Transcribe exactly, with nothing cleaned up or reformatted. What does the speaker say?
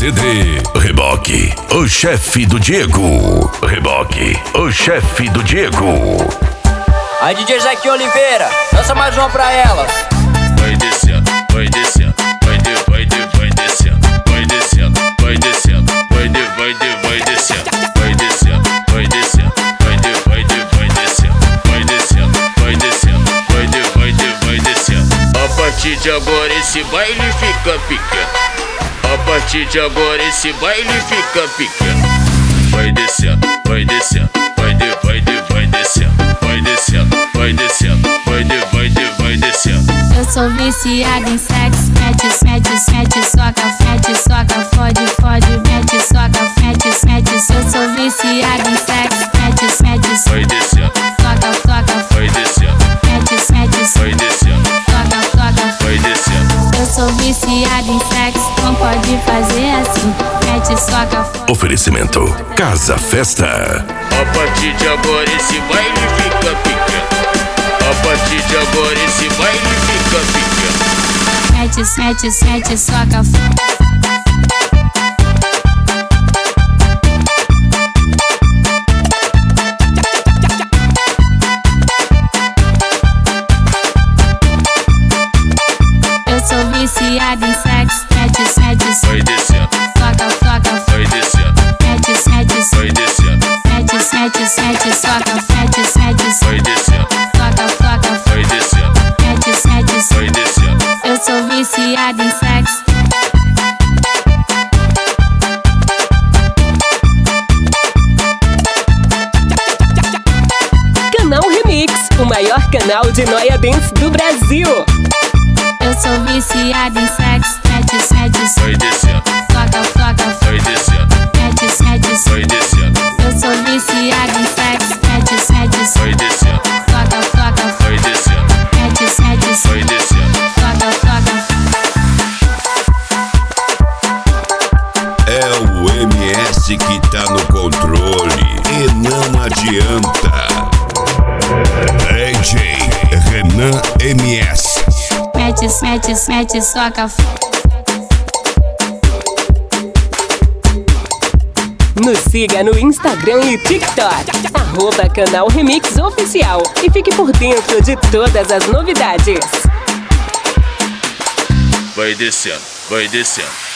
C D. Reboque, o chefe do Diego. Reboque, o chefe do Diego. Aí D J Zequinha Oliveira, lança mais uma pra elas. Vai descendo, vai descendo, vai de, vai de, vai descendo, vai descendo, vai descendo, vai de, vai de, vai descendo, vai descendo, vai descendo, vai de, vai de, vai descendo, vai descendo, vai descendo, vai de, vai de, vai descendo. A partir de agora esse baile fica pequeno. A partir de agora esse baile fica pequeno. Vai descendo, vai descendo, vai de, vai de, vai descendo, vai descendo, vai descendo, vai de, vai de, vai descendo. Eu sou viciada em sexo, mete, mete, mete, soca, fede, soca, fode, fode, mete, soca, fede, mete. Eu sou viciada em sexo, mete, mete, vai descendo, soca, soca, vai descendo, mete, mete, vai descendo, soca, soca, vai descendo. eu sou viciada em sexo, não pode fazer assim, mete, soca, fode. Oferecimento Casa Festa. A partir de agora esse baile fica pequeno. A partir de agora esse baile fica pequeno. Mete, mete, mete, soca, fode. Viciada em sexo, mete, mete, vai descendo, soca, soca, vai descendo, mete, mete, vai descendo, mete, mete, mete, soca, mete, mete, vai descendo, soca, soca, vai descendo, mete, mete, vai descendo. eu sou viciada em sexo. Canal Remix, o maior canal de Noia Dance do Brasil. Eu sou viciada em sexo, mete, mete, vai descendo, soca, soca, vai descendo, mete, mete, vai descendo, eu sou viciada em sexo, mete, mete, vai descendo, soca, soca, vai descendo, mete, mete, vai descendo. soca, soca. É o M S que tá no controle e não adianta. D J Renan M S. Mete, mete, mete, soca. Nos siga no Instagram e TikTok, arroba Canal Remix Oficial, e fique por dentro de todas as novidades. Vai descendo, vai descendo.